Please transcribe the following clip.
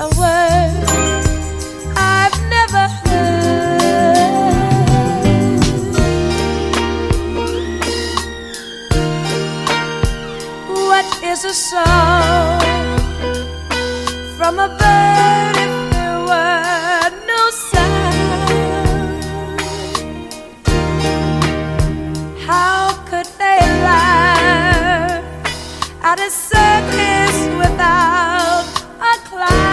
a word I've never heard. What is a song from a bird if there were no sound? How could they laugh at a circus without a clown?